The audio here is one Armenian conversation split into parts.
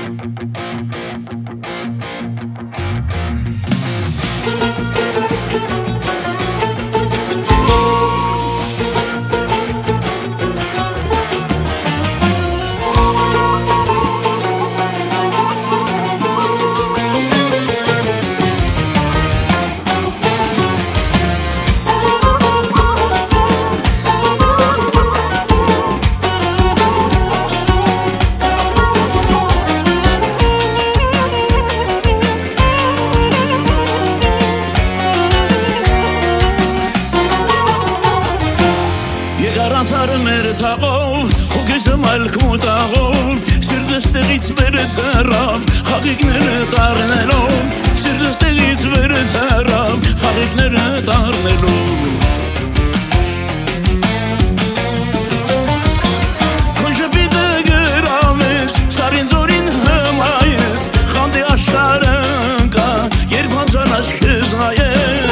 Անցարներ թաղով, խոգեզը մալքմուտաղով, սիրտստեղից վեր թռավ, խաղիկները տառնելով, սիրտստեղից վեր թռավ, խաղիկները տառնելով Քո ժպիտը գրավես, սարին ձորին հմայես, խանդի աշխարհը ընկա, երբ հանձան աչքս նայես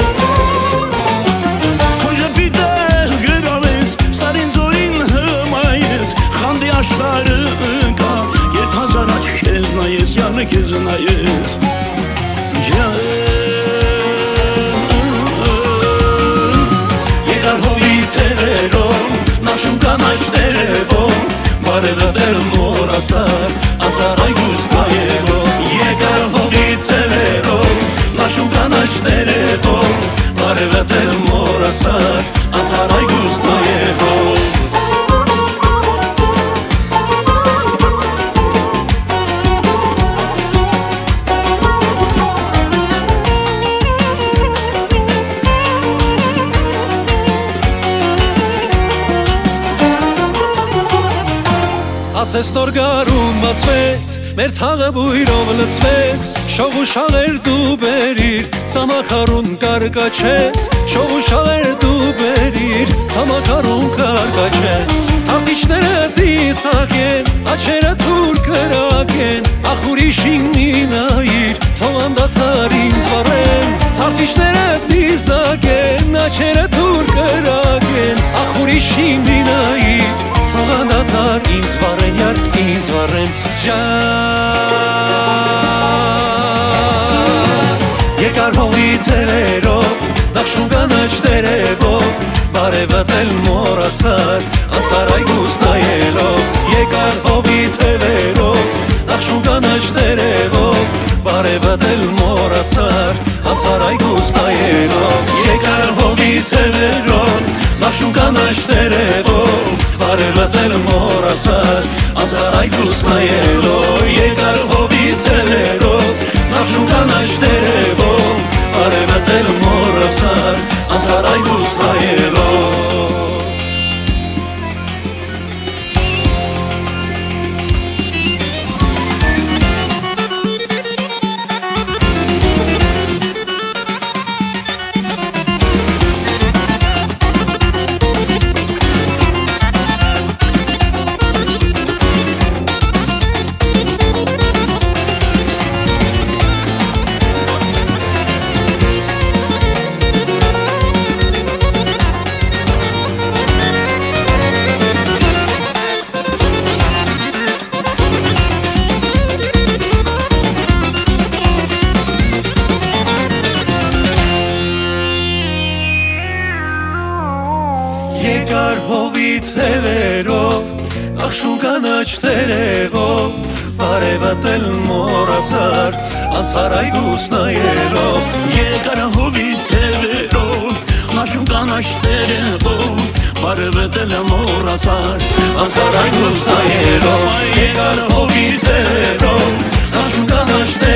աշխարհը ընկա, երբ հազար աչքերս նայես, յանը քեզ նայես Եկար հովի թևերով, նաշում կանաչ տերևով, բարևատել մոռացար, անցար այգուս նայելով Եկար հովի թևերով, նաշում կանաչ տերևով, բարևատել մոռացար, անցար այգուս նայելով Ասես նոր գարուն բացվեց, մեր թաղը բույրով լցվեց Շող ու շաղեր դու բերիր, ցամաքարուն կարկաչեց Շող ու շաղեր դու բերիր, ցամաքարուն կարկաչեց Աղիչները դիսակ են, աչերը թուր կրակ են Ախ ուրիշին մի նայիր, թող անդադար ինձ վառեն Աղիչները դիսակ են, աչերը թուր կրակ են Ախ ուրիշին մի նայիր Անդադար ինձ վառեն, յար ինձ վառեն Եկար հողի թերերով, նախշուն կանաչ տերևով Բարևատել մոռացար, անցար այգուս նայելով Եկար հողի թևերով, նախշուն կանաչ տերևով Բարևատել մոռացար, անցար այգուս նայելով Եկար հողի թևերով, նախշուն կանաչ տերևով Բարևատել մոռացար, անցար այգուս նայելով Եկար հովի թևերով, նախշուն կանաչ տերևով Բարևատել մոռացար, անցար այգուս նայելով Եկար հովի թևերով, նախշուն կանաչ տերևով Բարևատել մոռացար, անցար այգուս նայելով Եկար հովի թևերով, նախշուն կանաչ տերևով Բարևատել մոռացար, անցար այգուս նայելով Եկար հովի թևերով, նախշուն կանաչ տերևով